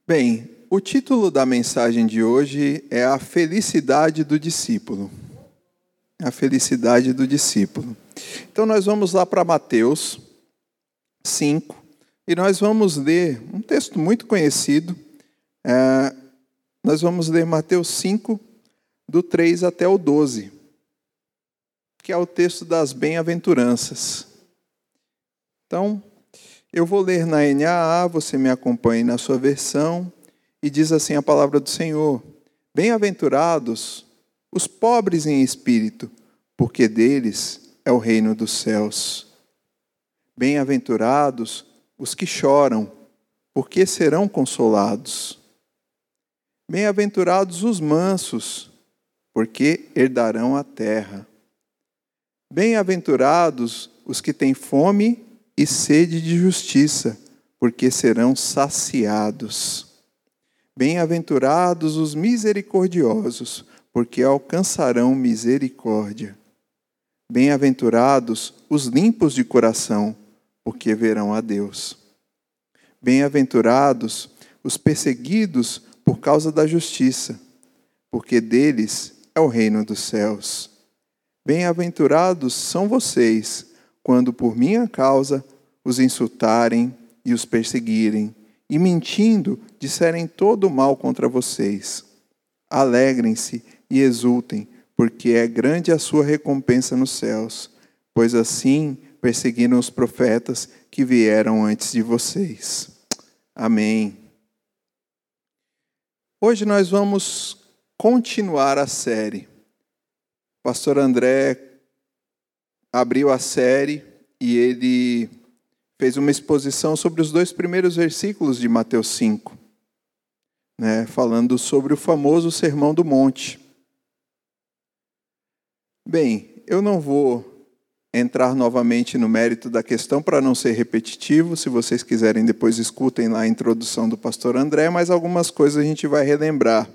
Bem, o título da mensagem de hoje é A Felicidade do Discípulo. A Felicidade do Discípulo. Então nós vamos lá para Mateus 5 e nós vamos ler um texto muito conhecido. Nós vamos ler Mateus 5, do 3 até o 12, que é o texto das bem-aventuranças. Então, eu vou ler na NAA, você me acompanhe na sua versão, e diz assim a palavra do Senhor: Bem-aventurados os pobres em espírito, porque deles é o reino dos céus. Bem-aventurados os que choram, porque serão consolados. Bem-aventurados os mansos, porque herdarão a terra. Bem-aventurados os que têm fome e sede de justiça, porque serão saciados. Bem-aventurados os misericordiosos, porque alcançarão misericórdia. Bem-aventurados os limpos de coração, porque verão a Deus. Bem-aventurados os perseguidos por causa da justiça, porque deles é o reino dos céus. Bem-aventurados são vocês, quando por minha causa os insultarem e os perseguirem, e mentindo disserem todo o mal contra vocês. Alegrem-se e exultem, porque é grande a sua recompensa nos céus, pois assim perseguiram os profetas que vieram antes de vocês. Amém. Hoje nós vamos continuar a série. O pastor André abriu a série e ele fez uma exposição sobre os 2 primeiros versículos de Mateus 5, falando sobre o famoso Sermão do Monte. Bem, eu não vou entrar novamente no mérito da questão para não ser repetitivo. Se vocês quiserem, depois escutem lá a introdução do pastor André, mas algumas coisas a gente vai relembrar.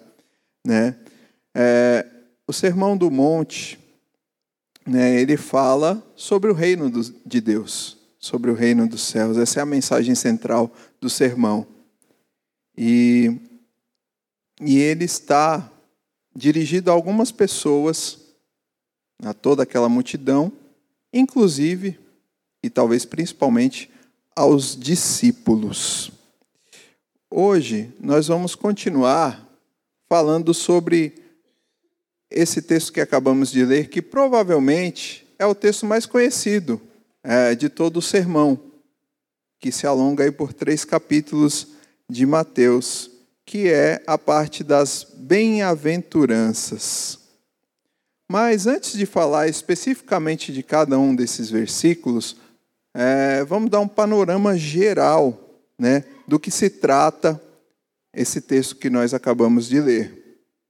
O Sermão do Monte, ele fala sobre o reino de Deus, sobre o reino dos céus. Essa é a mensagem central do sermão. E ele está dirigido a algumas pessoas, a toda aquela multidão, inclusive, e talvez principalmente, aos discípulos. Hoje nós vamos continuar falando sobre esse texto que acabamos de ler, que provavelmente é o texto mais conhecido de todo o sermão, que se alonga aí por 3 capítulos de Mateus, que é a parte das bem-aventuranças. Mas antes de falar especificamente de cada um desses versículos, vamos dar um panorama geral, do que se trata esse texto que nós acabamos de ler.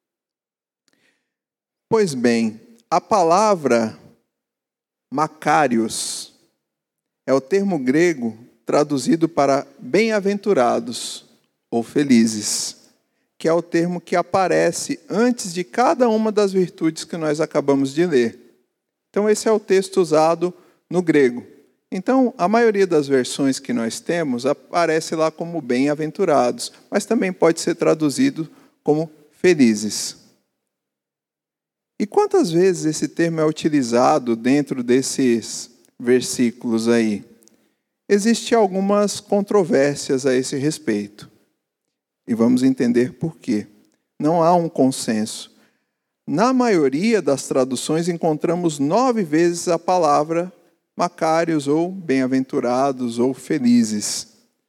Pois bem, a palavra Makarios é o termo grego traduzido para bem-aventurados ou felizes, que é o termo que aparece antes de cada uma das virtudes que nós acabamos de ler. Então, esse é o texto usado no grego. Então, a maioria das versões que nós temos aparece lá como bem-aventurados, mas também pode ser traduzido como felizes. E quantas vezes esse termo é utilizado dentro desses versículos aí? Existem algumas controvérsias a esse respeito. E vamos entender por quê. Não há um consenso. Na maioria das traduções encontramos 9 vezes a palavra Makarios, ou bem-aventurados, ou felizes.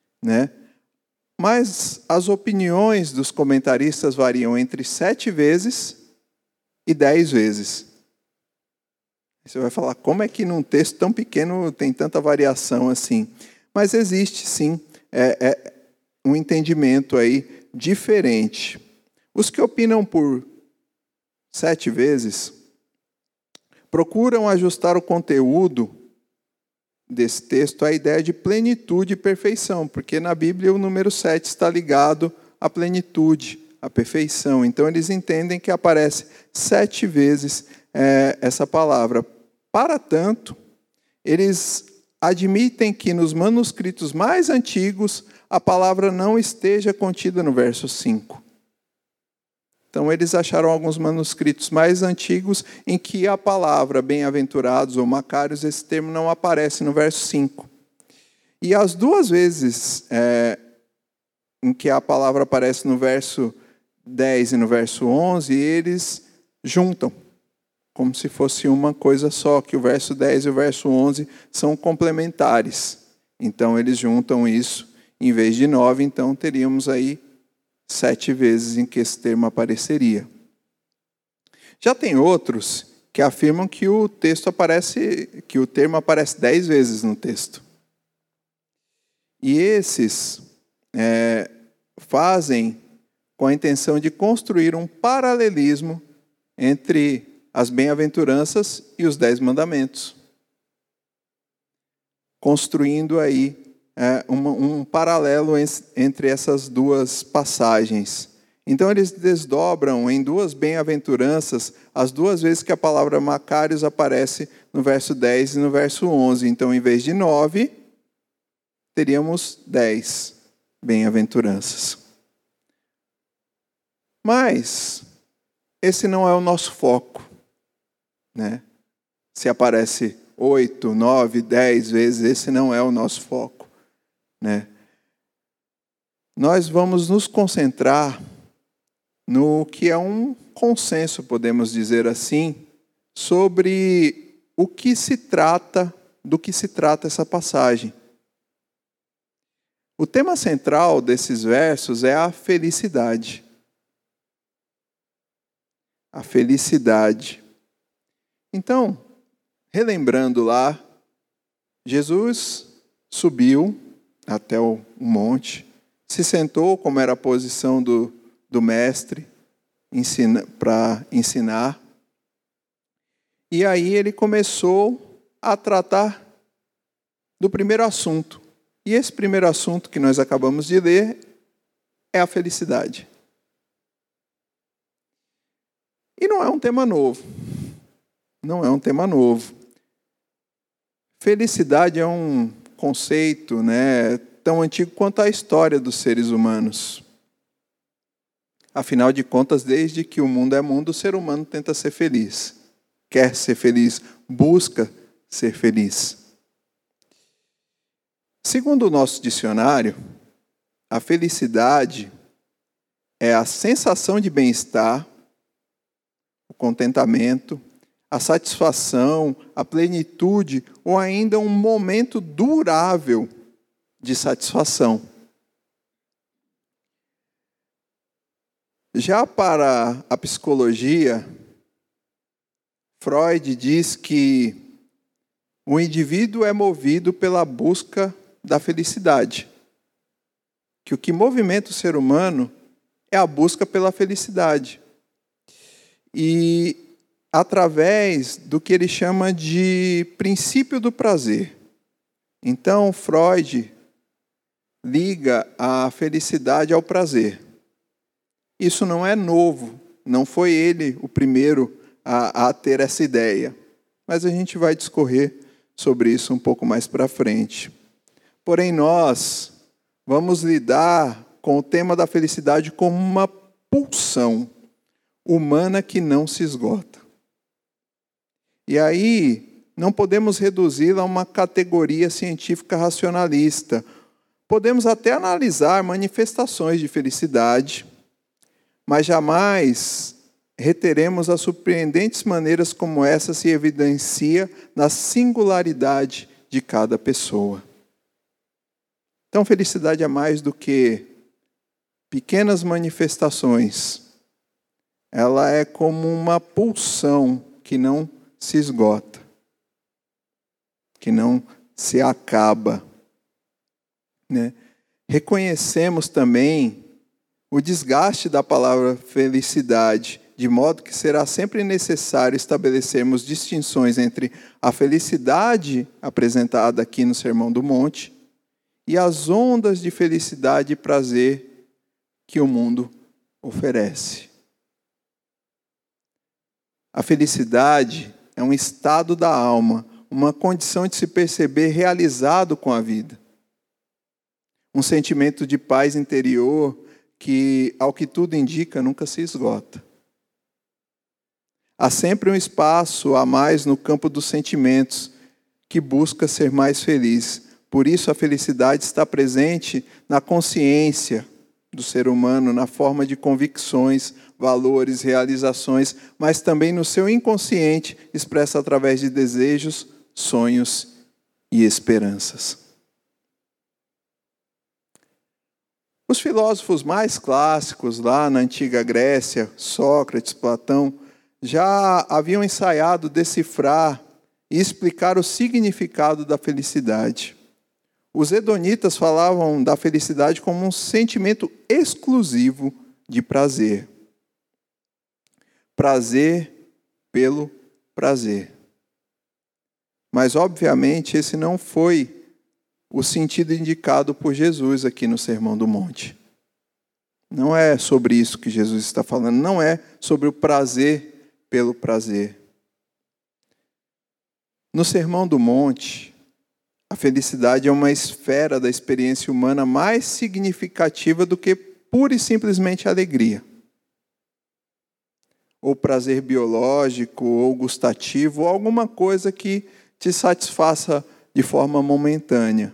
Mas as opiniões dos comentaristas variam entre 7 vezes e 10 vezes. Você vai falar, como é que num texto tão pequeno tem tanta variação assim? Mas existe sim um entendimento aí diferente. Os que opinam por 7 vezes procuram ajustar o conteúdo desse texto à ideia de plenitude e perfeição, porque na Bíblia o número 7 está ligado à plenitude, à perfeição. Então eles entendem que aparece 7 vezes essa palavra. Para tanto, eles admitem que nos manuscritos mais antigos a palavra não esteja contida no verso 5. Então, eles acharam alguns manuscritos mais antigos em que a palavra bem-aventurados ou macários, esse termo não aparece no verso 5. E as duas vezes em que a palavra aparece no verso 10 e no verso 11, eles juntam, como se fosse uma coisa só, que o verso 10 e o verso 11 são complementares. Então, eles juntam isso, em vez de 9, então teríamos aí 7 vezes em que esse termo apareceria. Já tem outros que afirmam que o termo aparece 10 vezes no texto. E esses fazem com a intenção de construir um paralelismo entre as bem-aventuranças e os 10 mandamentos. Construindo aí um paralelo entre essas duas passagens. Então, eles desdobram em 2 bem-aventuranças as 2 vezes que a palavra macários aparece no verso 10 e no verso 11. Então, em vez de 9, teríamos 10 bem-aventuranças. Mas esse não é o nosso foco, né? Se aparece 8, 9, 10 vezes, esse não é o nosso foco, né? Nós vamos nos concentrar no que é um consenso, podemos dizer assim, sobre do que se trata essa passagem. O tema central desses versos é a felicidade. A felicidade. Então, relembrando lá, Jesus subiu até o monte, se sentou, como era a posição do mestre, para ensinar. E aí ele começou a tratar do primeiro assunto. E esse primeiro assunto que nós acabamos de ler é a felicidade. E não é um tema novo. Não é um tema novo. Felicidade é um conceito, né, tão antigo quanto a história dos seres humanos. Afinal de contas, desde que o mundo é mundo, o ser humano tenta ser feliz. Quer ser feliz, busca ser feliz. Segundo o nosso dicionário, a felicidade é a sensação de bem-estar, o contentamento, a satisfação, a plenitude ou ainda um momento durável de satisfação. Já para a psicologia, Freud diz que o indivíduo é movido pela busca da felicidade. Que o que movimenta o ser humano é a busca pela felicidade. E através do que ele chama de princípio do prazer. Então, Freud liga a felicidade ao prazer. Isso não é novo, não foi ele o primeiro a ter essa ideia. Mas a gente vai discorrer sobre isso um pouco mais para frente. Porém, nós vamos lidar com o tema da felicidade como uma pulsão humana que não se esgota. E aí, não podemos reduzi-la a uma categoria científica racionalista. Podemos até analisar manifestações de felicidade, mas jamais reteremos as surpreendentes maneiras como essa se evidencia na singularidade de cada pessoa. Então, felicidade é mais do que pequenas manifestações. Ela é como uma pulsão que não se esgota, que não se acaba, né? Reconhecemos também o desgaste da palavra felicidade, de modo que será sempre necessário estabelecermos distinções entre a felicidade apresentada aqui no Sermão do Monte e as ondas de felicidade e prazer que o mundo oferece. A felicidade é um estado da alma, uma condição de se perceber realizado com a vida. Um sentimento de paz interior que, ao que tudo indica, nunca se esgota. Há sempre um espaço a mais no campo dos sentimentos que busca ser mais feliz. Por isso a felicidade está presente na consciência do ser humano, na forma de convicções, valores, realizações, mas também no seu inconsciente, expressa através de desejos, sonhos e esperanças. Os filósofos mais clássicos lá na antiga Grécia, Sócrates, Platão, já haviam ensaiado decifrar e explicar o significado da felicidade. Os hedonitas falavam da felicidade como um sentimento exclusivo de prazer. Prazer pelo prazer. Mas, obviamente, esse não foi o sentido indicado por Jesus aqui no Sermão do Monte. Não é sobre isso que Jesus está falando, não é sobre o prazer pelo prazer. No Sermão do Monte, a felicidade é uma esfera da experiência humana mais significativa do que pura e simplesmente alegria. Ou prazer biológico, ou gustativo, ou alguma coisa que te satisfaça de forma momentânea.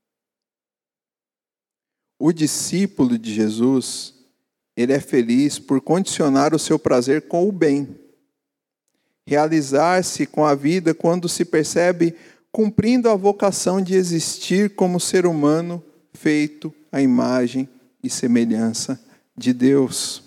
O discípulo de Jesus, ele é feliz por condicionar o seu prazer com o bem. Realizar-se com a vida quando se percebe cumprindo a vocação de existir como ser humano feito à imagem e semelhança de Deus.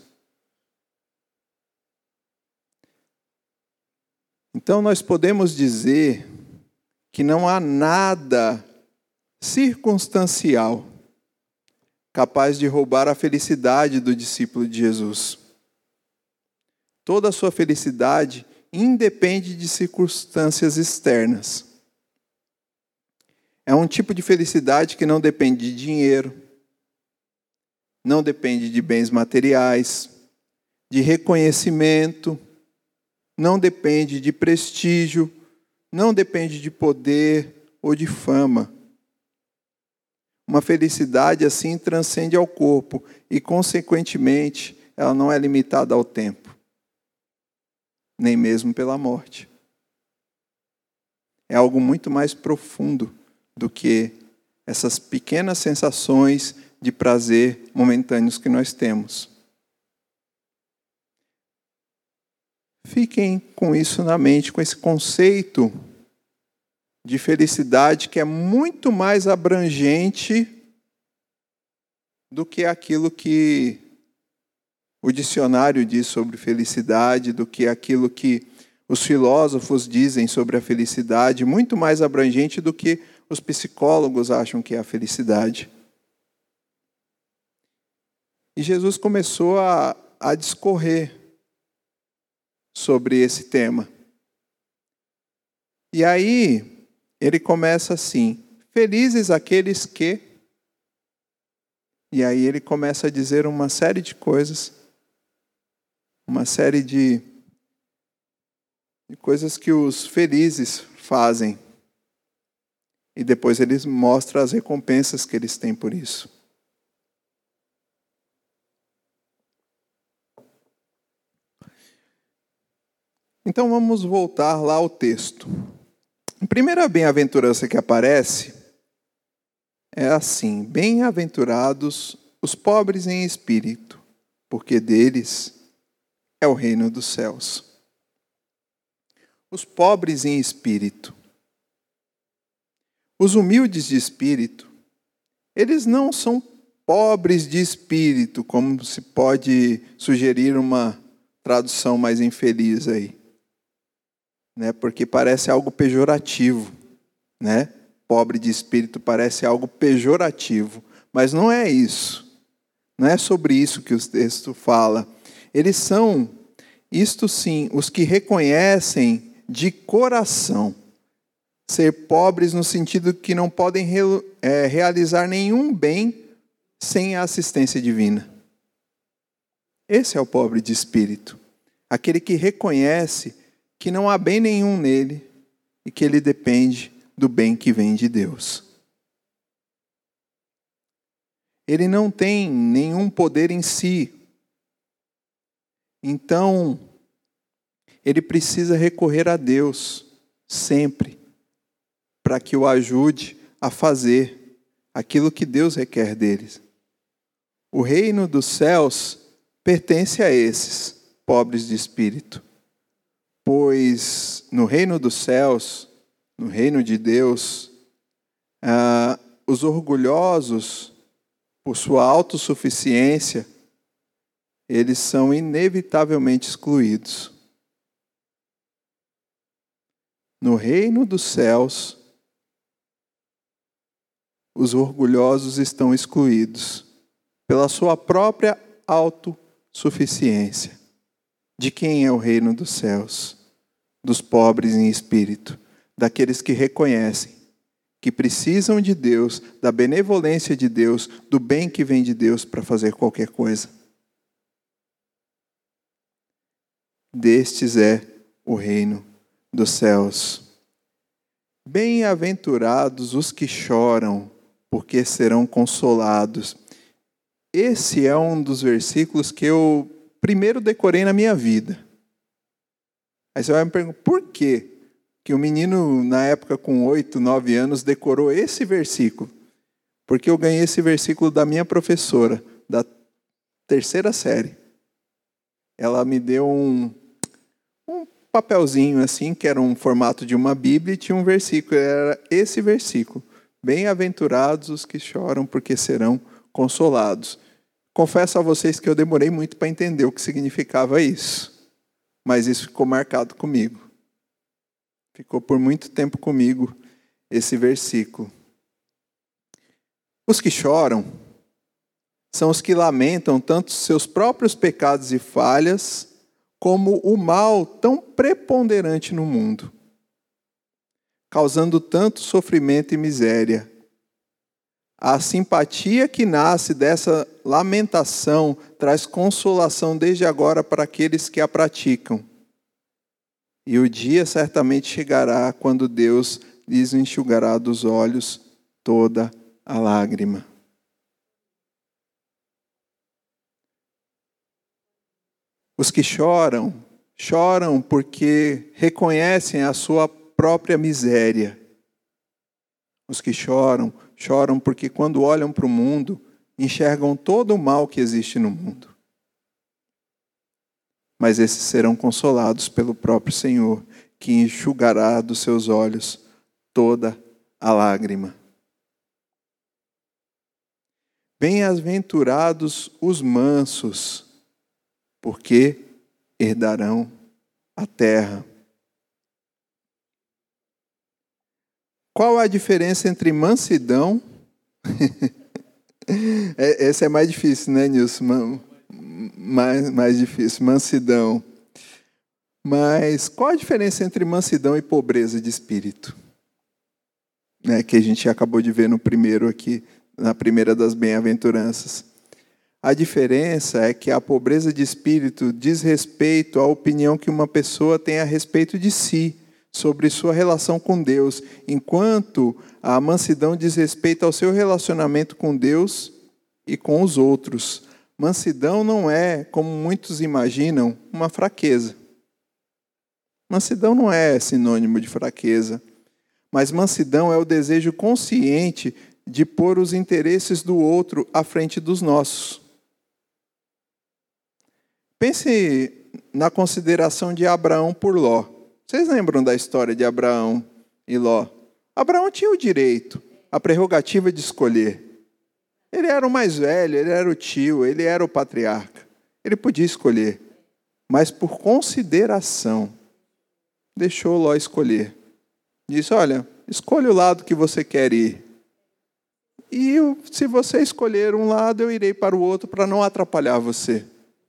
Então nós podemos dizer que não há nada circunstancial capaz de roubar a felicidade do discípulo de Jesus. Toda a sua felicidade independe de circunstâncias externas. É um tipo de felicidade que não depende de dinheiro, não depende de bens materiais, de reconhecimento, não depende de prestígio, não depende de poder ou de fama. Uma felicidade assim transcende ao corpo e, consequentemente, ela não é limitada ao tempo, nem mesmo pela morte. É algo muito mais profundo do que essas pequenas sensações de prazer momentâneos que nós temos. Fiquem com isso na mente, com esse conceito de felicidade que é muito mais abrangente do que aquilo que o dicionário diz sobre felicidade, do que aquilo que os filósofos dizem sobre a felicidade, muito mais abrangente do que os psicólogos acham que é a felicidade. E Jesus começou a discorrer sobre esse tema. E aí, ele começa assim: felizes aqueles que... E aí ele começa a dizer uma série de coisas, uma série de coisas que os felizes fazem. E depois ele mostra as recompensas que eles têm por isso. Então vamos voltar lá ao texto. A primeira bem-aventurança que aparece é assim: bem-aventurados os pobres em espírito, porque deles é o reino dos céus. Os pobres em espírito. Os humildes de espírito, eles não são pobres de espírito, como se pode sugerir uma tradução mais infeliz aí. Né? Porque parece algo pejorativo, né? Pobre de espírito parece algo pejorativo, mas não é isso. Não é sobre isso que o texto fala. Eles são, isto sim, os que reconhecem de coração ser pobres no sentido que não podem realizar nenhum bem sem a assistência divina. Esse é o pobre de espírito. Aquele que reconhece que não há bem nenhum nele e que ele depende do bem que vem de Deus. Ele não tem nenhum poder em si. Então, ele precisa recorrer a Deus sempre para que o ajude a fazer aquilo que Deus requer deles. O reino dos céus pertence a esses pobres de espírito, pois no reino dos céus, no reino de Deus, os orgulhosos, por sua autossuficiência, eles são inevitavelmente excluídos. No reino dos céus, os orgulhosos estão excluídos pela sua própria autossuficiência. De quem é o reino dos céus? Dos pobres em espírito, daqueles que reconhecem que precisam de Deus, da benevolência de Deus, do bem que vem de Deus para fazer qualquer coisa. Destes é o reino dos céus. Bem-aventurados os que choram, porque serão consolados. Esse é um dos versículos que eu primeiro decorei na minha vida. Aí você vai me perguntar, por quê que o menino, na época com 8, 9 anos, decorou esse versículo? Porque eu ganhei esse versículo da minha professora, da 3ª série. Ela me deu um papelzinho assim, que era um formato de uma Bíblia, e tinha um versículo, era esse versículo. Bem-aventurados os que choram, porque serão consolados. Confesso a vocês que eu demorei muito para entender o que significava isso. Mas isso ficou marcado comigo. Ficou por muito tempo comigo esse versículo. Os que choram são os que lamentam tanto seus próprios pecados e falhas, como o mal tão preponderante no mundo, causando tanto sofrimento e miséria. A simpatia que nasce dessa lamentação traz consolação desde agora para aqueles que a praticam. E o dia certamente chegará quando Deus lhes enxugará dos olhos toda a lágrima. Os que choram, choram porque reconhecem a sua própria miséria. Os que choram, choram porque quando olham para o mundo, enxergam todo o mal que existe no mundo. Mas esses serão consolados pelo próprio Senhor, que enxugará dos seus olhos toda a lágrima. Bem-aventurados os mansos, porque herdarão a terra. Qual a diferença entre mansidão? Essa é mais difícil, né, Nilson? Mais difícil, mansidão. Mas qual a diferença entre mansidão e pobreza de espírito? Que a gente acabou de ver no primeiro aqui, na primeira das bem-aventuranças. A diferença é que a pobreza de espírito diz respeito à opinião que uma pessoa tem a respeito de si, sobre sua relação com Deus, enquanto a mansidão diz respeito ao seu relacionamento com Deus e com os outros. Mansidão não é, como muitos imaginam, uma fraqueza. Mansidão não é sinônimo de fraqueza, mas mansidão é o desejo consciente de pôr os interesses do outro à frente dos nossos. Pense na consideração de Abraão por Ló. Vocês lembram da história de Abraão e Ló? Abraão tinha o direito, a prerrogativa de escolher. Ele era o mais velho, ele era o tio, ele era o patriarca. Ele podia escolher, mas por consideração, deixou Ló escolher. Disse, olha, escolha o lado que você quer ir. E se você escolher um lado, eu irei para o outro para não atrapalhar você.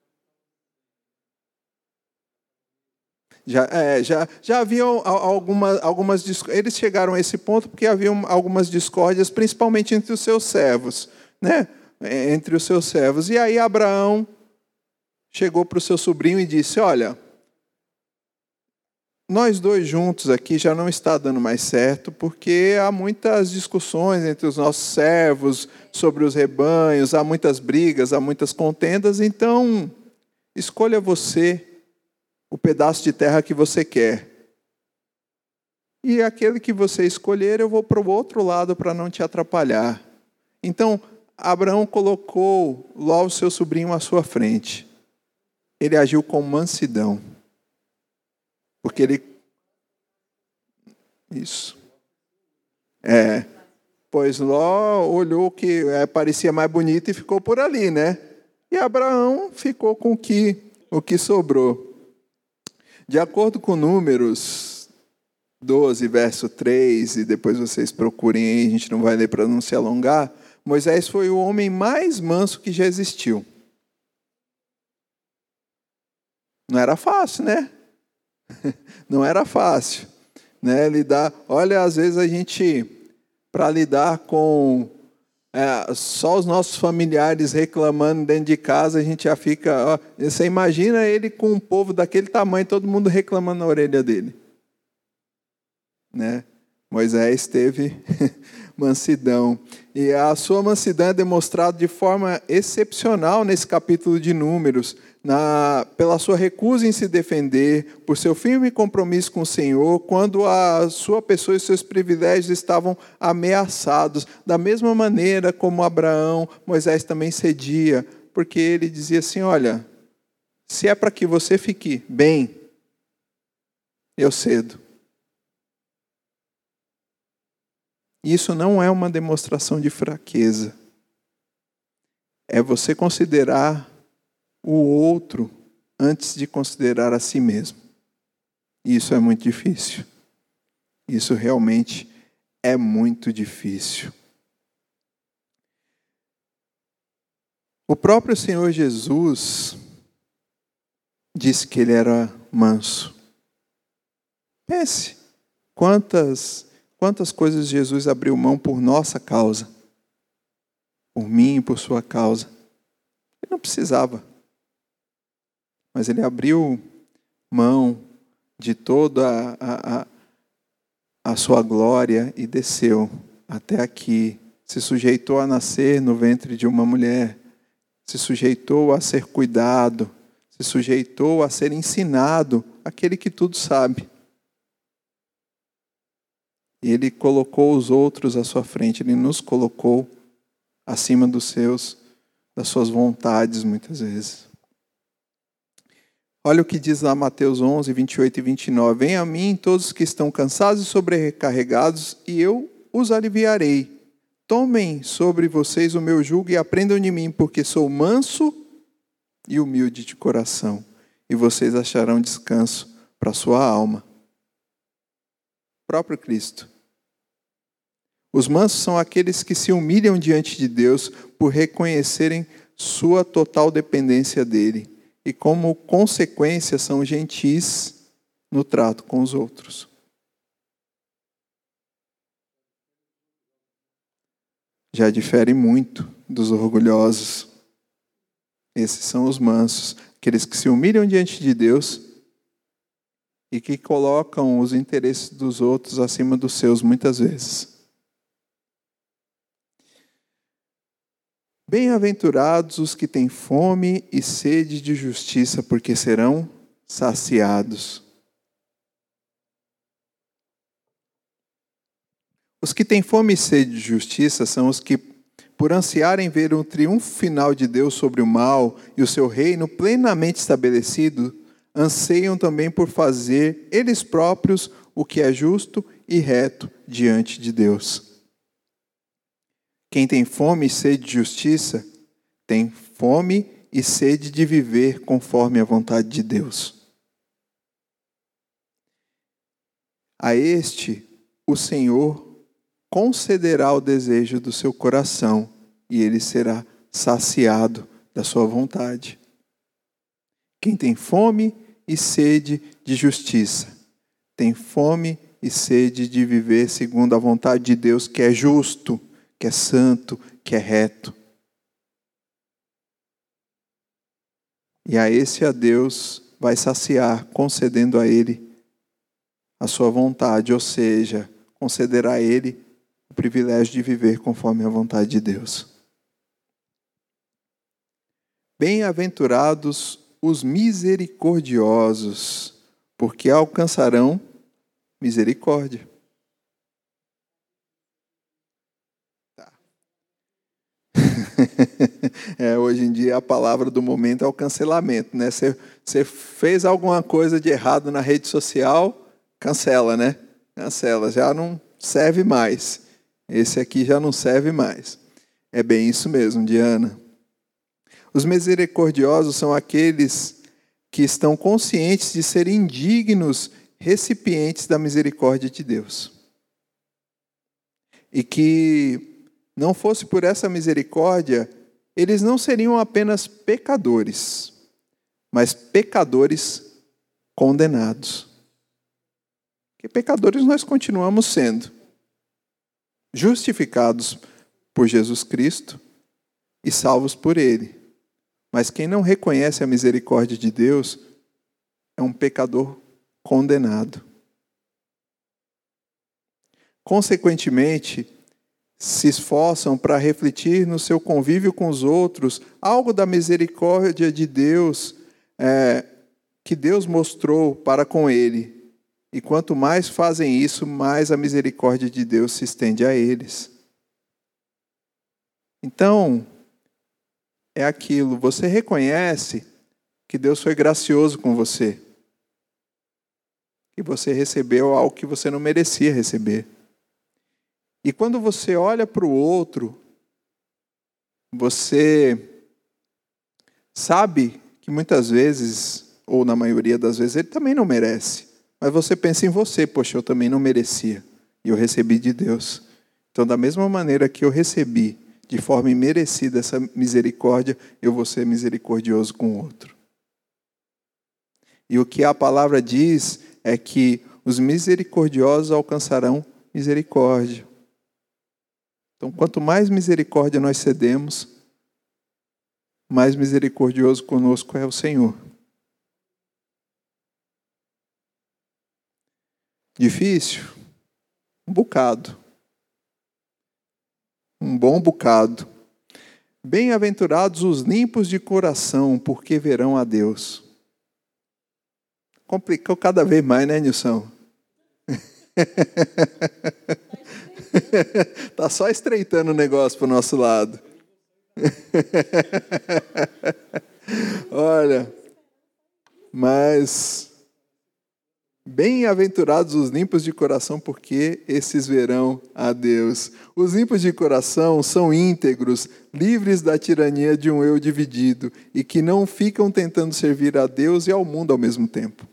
Já haviam algumas discórdias. Eles chegaram a esse ponto porque haviam algumas discórdias, principalmente entre os seus servos, né? Entre os seus servos. E aí Abraão chegou para o seu sobrinho e disse, olha, nós dois juntos aqui já não está dando mais certo, porque há muitas discussões entre os nossos servos sobre os rebanhos, há muitas brigas, há muitas contendas, então escolha você o pedaço de terra que você quer. E aquele que você escolher, eu vou para o outro lado para não te atrapalhar. Então, Abraão colocou Ló, o seu sobrinho, à sua frente. Ele agiu com mansidão. Porque ele... Isso. Pois Ló olhou que parecia mais bonito e ficou por ali, né? E Abraão ficou com o que sobrou. De acordo com Números 12, verso 3, e depois vocês procurem aí, a gente não vai ler para não se alongar, Moisés foi o homem mais manso que já existiu. Não era fácil, né? Não era fácil, né? Olha, às vezes a gente, para lidar com só os nossos familiares reclamando dentro de casa, a gente já fica... você imagina ele com um povo daquele tamanho, todo mundo reclamando na orelha dele. Né? Moisés teve mansidão. E a sua mansidão é demonstrada de forma excepcional nesse capítulo de Números, pela sua recusa em se defender, por seu firme compromisso com o Senhor, quando a sua pessoa e seus privilégios estavam ameaçados. Da mesma maneira como Abraão, Moisés também cedia, porque ele dizia assim, olha, se é para que você fique bem, eu cedo. Isso não é uma demonstração de fraqueza. É você considerar o outro antes de considerar a si mesmo. Isso é muito difícil. Isso realmente é muito difícil. O próprio Senhor Jesus disse que ele era manso. Pense, quantas coisas Jesus abriu mão por nossa causa, por mim e por sua causa. Ele não precisava. Mas ele abriu mão de toda a sua glória e desceu até aqui. Se sujeitou a nascer no ventre de uma mulher. Se sujeitou a ser cuidado. Se sujeitou a ser ensinado. Aquele que tudo sabe. Ele colocou os outros à sua frente. Ele nos colocou acima das suas vontades, muitas vezes. Olha o que diz lá Mateus 11, 28 e 29. Venham a mim todos os que estão cansados e sobrecarregados, e eu os aliviarei. Tomem sobre vocês o meu jugo e aprendam de mim, porque sou manso e humilde de coração, e vocês acharão descanso para a sua alma. O próprio Cristo. Os mansos são aqueles que se humilham diante de Deus por reconhecerem sua total dependência dele. E como consequência são gentis no trato com os outros. Já difere muito dos orgulhosos. Esses são os mansos, aqueles que se humilham diante de Deus e que colocam os interesses dos outros acima dos seus muitas vezes. Bem-aventurados os que têm fome e sede de justiça, porque serão saciados. Os que têm fome e sede de justiça são os que, por ansiarem ver um triunfo final de Deus sobre o mal e o seu reino plenamente estabelecido, anseiam também por fazer eles próprios o que é justo e reto diante de Deus. Quem tem fome e sede de justiça, tem fome e sede de viver conforme a vontade de Deus. A este, o Senhor concederá o desejo do seu coração e ele será saciado da sua vontade. Quem tem fome e sede de justiça, tem fome e sede de viver segundo a vontade de Deus, que é justo, que é santo, que é reto. E a esse a Deus vai saciar, concedendo a ele a sua vontade, ou seja, concederá a ele o privilégio de viver conforme a vontade de Deus. Bem-aventurados os misericordiosos, porque alcançarão misericórdia. Hoje em dia a palavra do momento é o cancelamento, né? Você fez alguma coisa de errado na rede social, cancela, né? Cancela, já não serve mais. Esse aqui já não serve mais. É bem isso mesmo, Diana. Os misericordiosos são aqueles que estão conscientes de serem dignos recipientes da misericórdia de Deus. E que não fosse por essa misericórdia, eles não seriam apenas pecadores, mas pecadores condenados. Porque pecadores nós continuamos sendo, justificados por Jesus Cristo e salvos por Ele. Mas quem não reconhece a misericórdia de Deus é um pecador condenado. Consequentemente, se esforçam para refletir no seu convívio com os outros algo da misericórdia de Deus que Deus mostrou para com ele. E quanto mais fazem isso, mais a misericórdia de Deus se estende a eles. Então, é aquilo, você reconhece que Deus foi gracioso com você. Que você recebeu algo que você não merecia receber. E quando você olha para o outro, você sabe que muitas vezes, ou na maioria das vezes, ele também não merece. Mas você pensa em você, poxa, eu também não merecia. E eu recebi de Deus. Então, da mesma maneira que eu recebi de forma imerecida essa misericórdia, eu vou ser misericordioso com o outro. E o que a palavra diz é que os misericordiosos alcançarão misericórdia. Então, quanto mais misericórdia nós cedemos, mais misericordioso conosco é o Senhor. Difícil? Um bocado. Um bom bocado. Bem-aventurados os limpos de coração, porque verão a Deus. Complicou cada vez mais, né, Nilson? Tá só estreitando o negócio para o nosso lado. Olha, mas bem-aventurados os limpos de coração, porque esses verão a Deus. Os limpos de coração são íntegros, livres da tirania de um eu dividido e que não ficam tentando servir a Deus e ao mundo ao mesmo tempo.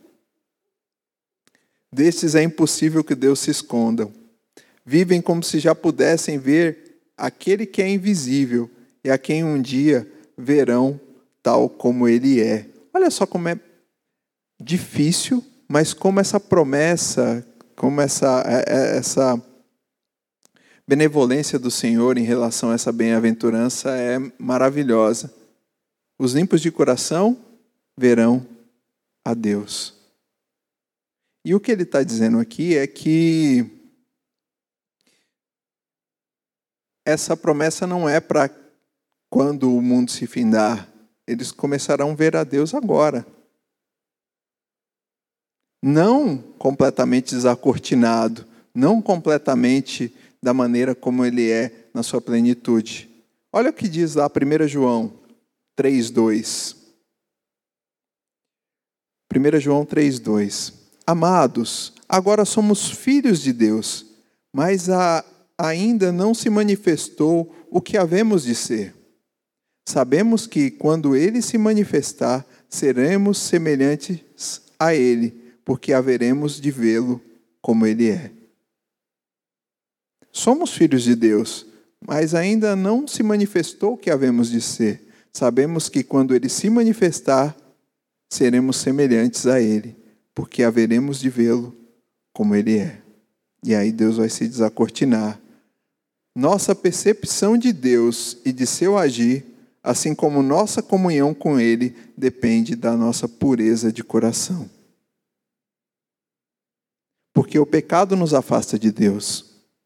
Destes é impossível que Deus se esconda. Vivem como se já pudessem ver aquele que é invisível e a quem um dia verão tal como ele é. Olha só como é difícil, mas como essa promessa, como essa benevolência do Senhor em relação a essa bem-aventurança é maravilhosa. Os limpos de coração verão a Deus. E o que ele está dizendo aqui é que essa promessa não é para quando o mundo se findar. Eles começarão a ver a Deus agora. Não completamente desacortinado, não completamente da maneira como ele é na sua plenitude. Olha o que diz lá 1 João 3,2. 1 João 3,2. Amados, agora somos filhos de Deus, mas ainda não se manifestou o que havemos de ser. Sabemos que, quando Ele se manifestar, seremos semelhantes a Ele, porque haveremos de vê-lo como Ele é. Somos filhos de Deus, mas ainda não se manifestou o que havemos de ser. Sabemos que, quando Ele se manifestar, seremos semelhantes a Ele, porque haveremos de vê-lo como Ele é. E aí Deus vai se desacortinar. Nossa percepção de Deus e de seu agir, assim como nossa comunhão com Ele, depende da nossa pureza de coração. Porque o pecado nos afasta de Deus.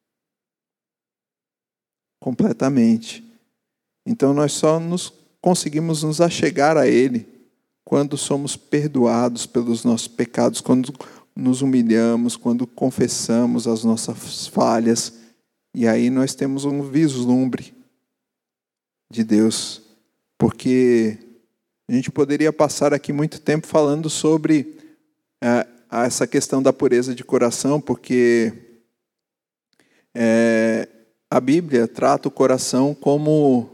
Completamente. Então nós só conseguimos nos achegar a Ele quando somos perdoados pelos nossos pecados, quando nos humilhamos, quando confessamos as nossas falhas. E aí nós temos um vislumbre de Deus. Porque a gente poderia passar aqui muito tempo falando sobre essa questão da pureza de coração, porque a Bíblia trata o coração como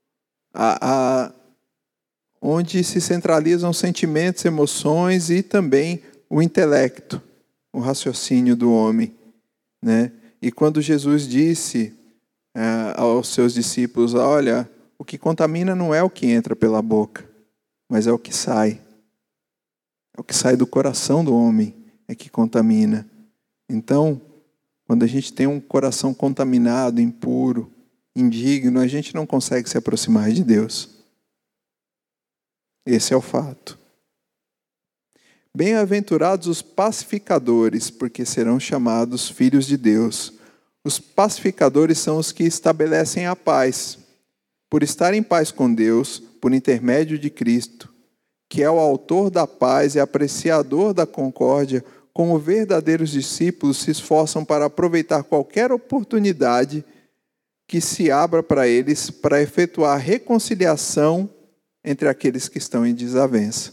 onde se centralizam sentimentos, emoções e também o intelecto, o raciocínio do homem, né? E quando Jesus disse aos seus discípulos, olha, o que contamina não é o que entra pela boca, mas é o que sai. É o que sai do coração do homem é que contamina. Então, quando a gente tem um coração contaminado, impuro, indigno, a gente não consegue se aproximar de Deus. Esse é o fato. Bem-aventurados os pacificadores, porque serão chamados filhos de Deus. Os pacificadores são os que estabelecem a paz, por estar em paz com Deus, por intermédio de Cristo, que é o autor da paz e apreciador da concórdia. Como verdadeiros discípulos, se esforçam para aproveitar qualquer oportunidade que se abra para eles para efetuar reconciliação entre aqueles que estão em desavença.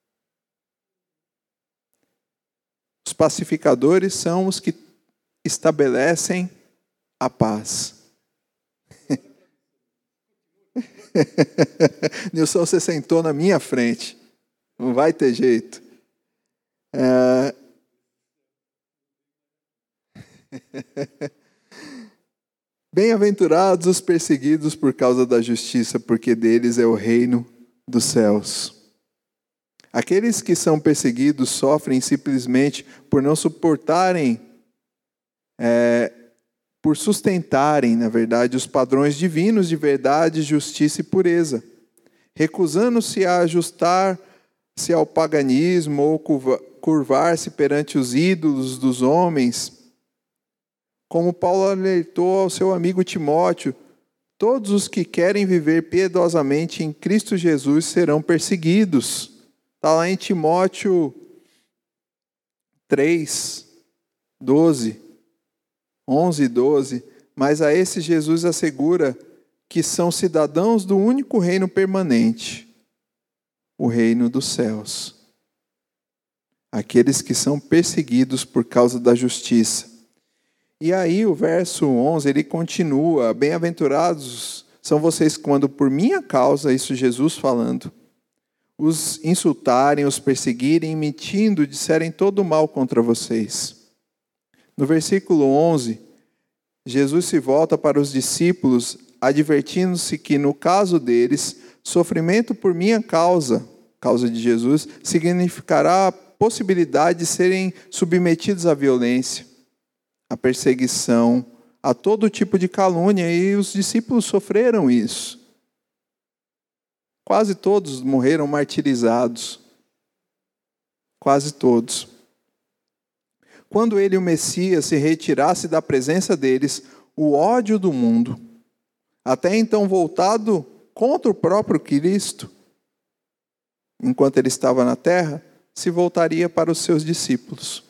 Os pacificadores são os que estabelecem a paz. Nilson, você sentou na minha frente. Não vai ter jeito. Bem-aventurados os perseguidos por causa da justiça, porque deles é o reino dos céus. Aqueles que são perseguidos sofrem simplesmente por não suportarem, por sustentarem, na verdade, os padrões divinos de verdade, justiça e pureza, recusando-se a ajustar-se ao paganismo ou curvar-se perante os ídolos dos homens. Como Paulo alertou ao seu amigo Timóteo, todos os que querem viver piedosamente em Cristo Jesus serão perseguidos. Está lá em Timóteo 3, 12, 11 e 12. Mas a esse Jesus assegura que são cidadãos do único reino permanente, o reino dos céus. Aqueles que são perseguidos por causa da justiça. E aí o verso 11, ele continua, bem-aventurados são vocês quando por minha causa, isso Jesus falando, os insultarem, os perseguirem, mentindo, disserem todo mal contra vocês. No versículo 11, Jesus se volta para os discípulos, advertindo-se que no caso deles, sofrimento por minha causa de Jesus, significará a possibilidade de serem submetidos à violência, a perseguição, a todo tipo de calúnia, e os discípulos sofreram isso. Quase todos morreram martirizados. Quase todos. Quando ele, o Messias, se retirasse da presença deles, o ódio do mundo, até então voltado contra o próprio Cristo, enquanto ele estava na terra, se voltaria para os seus discípulos.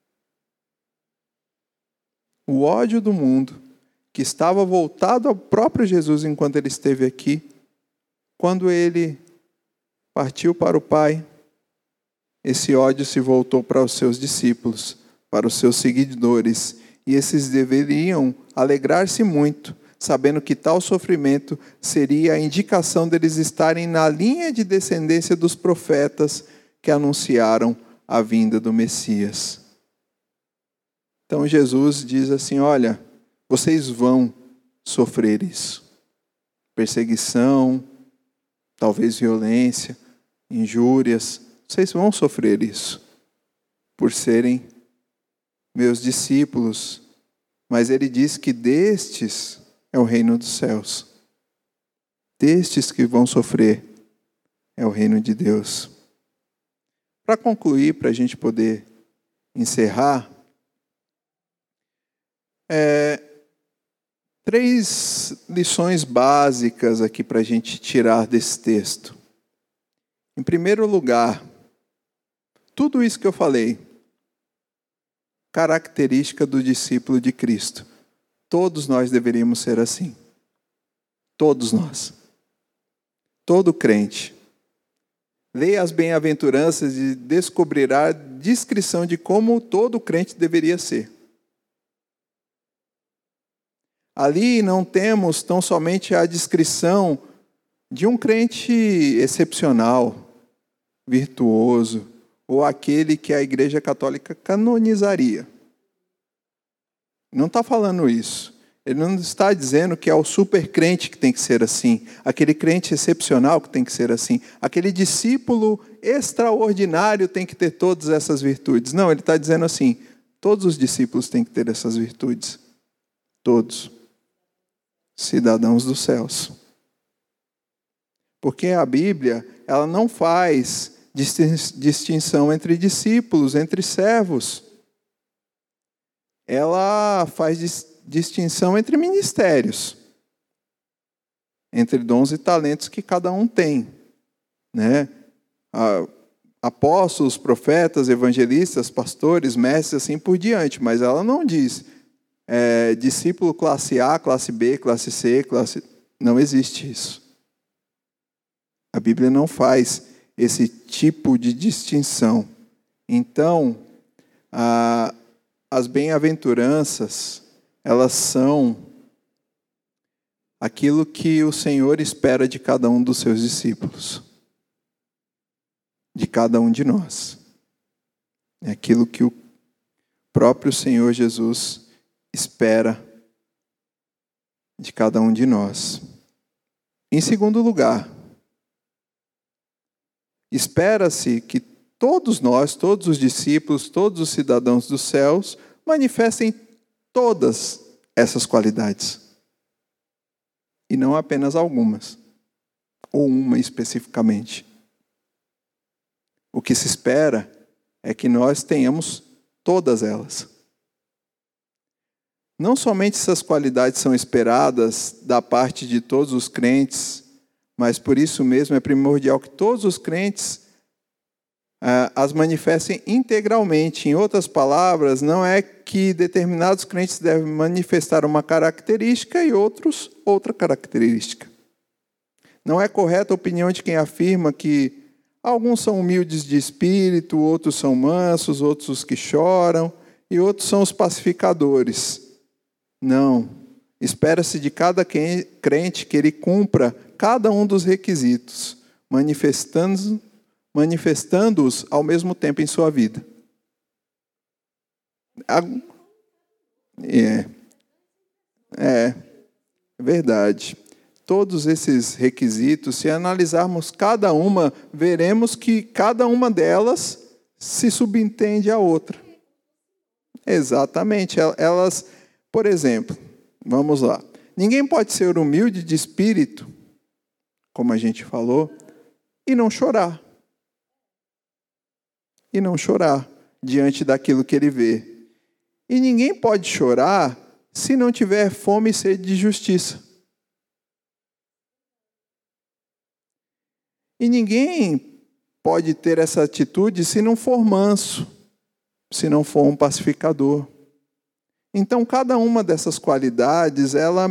O ódio do mundo, que estava voltado ao próprio Jesus enquanto ele esteve aqui, quando ele partiu para o Pai, esse ódio se voltou para os seus discípulos, para os seus seguidores, e esses deveriam alegrar-se muito, sabendo que tal sofrimento seria a indicação deles estarem na linha de descendência dos profetas que anunciaram a vinda do Messias. Então Jesus diz assim, olha, vocês vão sofrer isso. Perseguição, talvez violência, injúrias, vocês vão sofrer isso. Por serem meus discípulos. Mas ele diz que destes é o reino dos céus. Destes que vão sofrer é o reino de Deus. Para concluir, para a gente poder encerrar, Três lições básicas aqui para a gente tirar desse texto. Em primeiro lugar, tudo isso que eu falei, característica do discípulo de Cristo. Todos nós deveríamos ser assim. Todos nós. Todo crente. Leia as bem-aventuranças e descobrirá a descrição de como todo crente deveria ser. Ali não temos tão somente a descrição de um crente excepcional, virtuoso, ou aquele que a Igreja Católica canonizaria. Não está falando isso. Ele não está dizendo que é o super crente que tem que ser assim, aquele crente excepcional que tem que ser assim, aquele discípulo extraordinário tem que ter todas essas virtudes. Não, ele está dizendo assim, todos os discípulos têm que ter essas virtudes. Todos. Cidadãos dos céus. Porque a Bíblia, ela não faz distinção entre discípulos, entre servos. Ela faz distinção entre ministérios, entre dons e talentos que cada um tem, né? Apóstolos, profetas, evangelistas, pastores, mestres, assim por diante, mas ela não diz discípulo classe A, classe B, classe C, não existe isso. A Bíblia não faz esse tipo de distinção. Então, as bem-aventuranças, elas são aquilo que o Senhor espera de cada um dos seus discípulos, de cada um de nós. É aquilo que o próprio Senhor Jesus espera de cada um de nós. Em segundo lugar, espera-se que todos nós, todos os discípulos, todos os cidadãos dos céus, manifestem todas essas qualidades. E não apenas algumas, ou uma especificamente. O que se espera é que nós tenhamos todas elas. Não somente essas qualidades são esperadas da parte de todos os crentes, mas por isso mesmo é primordial que todos os crentes as manifestem integralmente. Em outras palavras, não é que determinados crentes devem manifestar uma característica e outros outra característica. Não é correta a opinião de quem afirma que alguns são humildes de espírito, outros são mansos, outros os que choram e outros são os pacificadores. Não. Espera-se de cada crente que ele cumpra cada um dos requisitos, manifestando-os ao mesmo tempo em sua vida. É verdade. Todos esses requisitos, se analisarmos cada uma, veremos que cada uma delas se subentende à outra. Exatamente. Elas, por exemplo, vamos lá. Ninguém pode ser humilde de espírito, como a gente falou, e não chorar. E não chorar diante daquilo que ele vê. E ninguém pode chorar se não tiver fome e sede de justiça. E ninguém pode ter essa atitude se não for manso, se não for um pacificador. Então, cada uma dessas qualidades, ela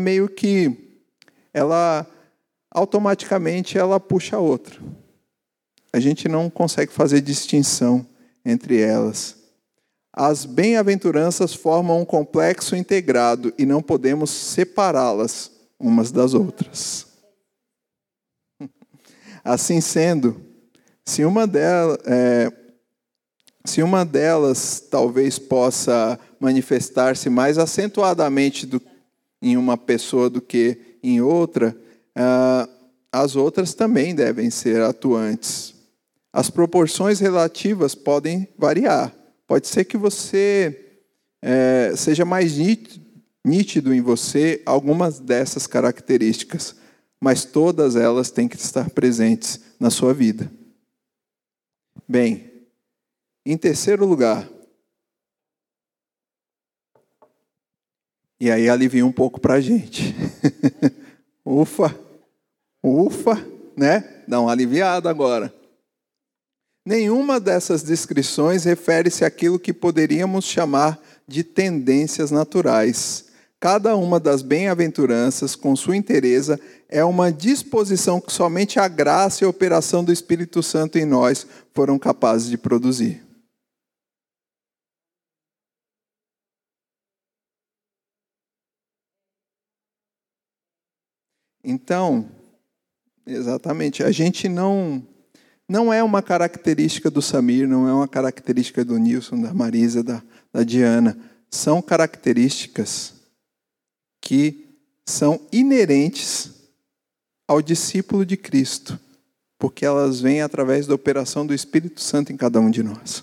automaticamente ela puxa a outra. A gente não consegue fazer distinção entre elas. As bem-aventuranças formam um complexo integrado e não podemos separá-las umas das outras. Assim sendo, se uma delas talvez possa manifestar-se mais acentuadamente em uma pessoa do que em outra, as outras também devem ser atuantes. As proporções relativas podem variar. Pode ser que você seja mais nítido em você algumas dessas características, mas todas elas têm que estar presentes na sua vida. Bem, em terceiro lugar, E aí alivia um pouco para a gente. Ufa, né? Dá uma aliviada agora. Nenhuma dessas descrições refere-se àquilo que poderíamos chamar de tendências naturais. Cada uma das bem-aventuranças, com sua inteireza, é uma disposição que somente a graça e a operação do Espírito Santo em nós foram capazes de produzir. Então, exatamente, a gente não é uma característica do Samir, não é uma característica do Nilson, da Marisa, da Diana. São características que são inerentes ao discípulo de Cristo, porque elas vêm através da operação do Espírito Santo em cada um de nós.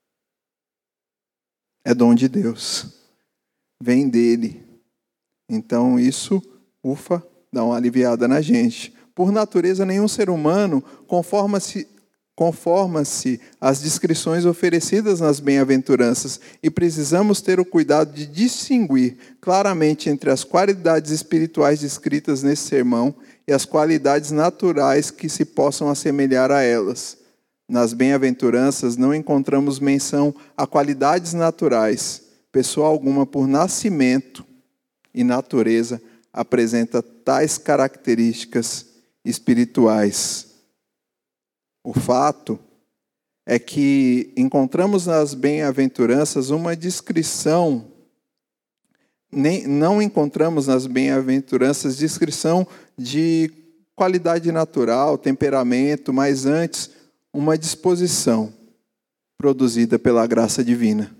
É dom de Deus, vem dele. Então isso, dá uma aliviada na gente. Por natureza, nenhum ser humano conforma-se às descrições oferecidas nas bem-aventuranças e precisamos ter o cuidado de distinguir claramente entre as qualidades espirituais descritas nesse sermão e as qualidades naturais que se possam assemelhar a elas. Nas bem-aventuranças não encontramos menção a qualidades naturais. Pessoa alguma, por nascimento e natureza, apresenta tais características espirituais. O fato é que encontramos nas bem-aventuranças uma descrição, não encontramos nas bem-aventuranças descrição de qualidade natural, temperamento, mas antes uma disposição produzida pela graça divina.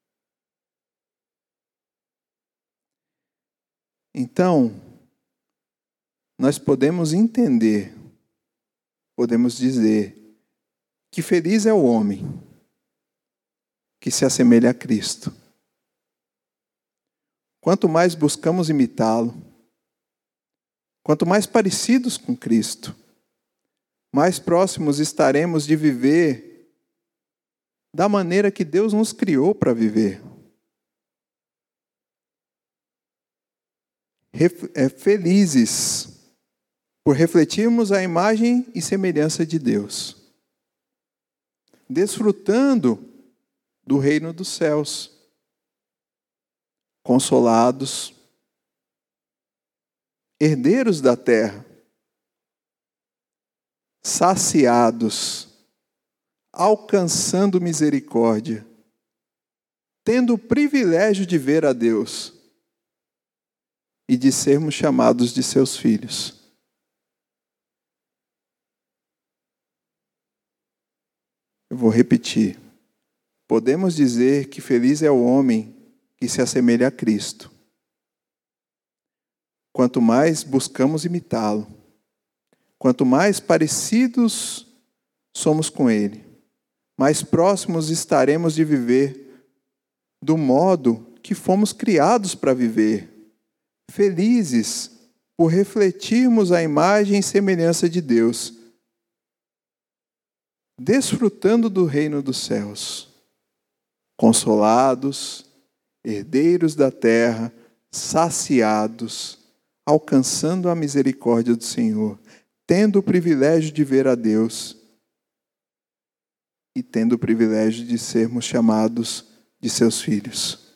Então, nós podemos entender, podemos dizer que feliz é o homem que se assemelha a Cristo. Quanto mais buscamos imitá-lo, quanto mais parecidos com Cristo, mais próximos estaremos de viver da maneira que Deus nos criou para viver. Felizes por refletirmos a imagem e semelhança de Deus, desfrutando do reino dos céus, consolados, herdeiros da terra, saciados, alcançando misericórdia, tendo o privilégio de ver a Deus e de sermos chamados de seus filhos. Eu vou repetir. Podemos dizer que feliz é o homem que se assemelha a Cristo. Quanto mais buscamos imitá-lo, quanto mais parecidos somos com Ele, mais próximos estaremos de viver do modo que fomos criados para viver, felizes por refletirmos a imagem e semelhança de Deus, desfrutando do reino dos céus, consolados, herdeiros da terra, saciados, alcançando a misericórdia do Senhor, tendo o privilégio de ver a Deus e tendo o privilégio de sermos chamados de seus filhos.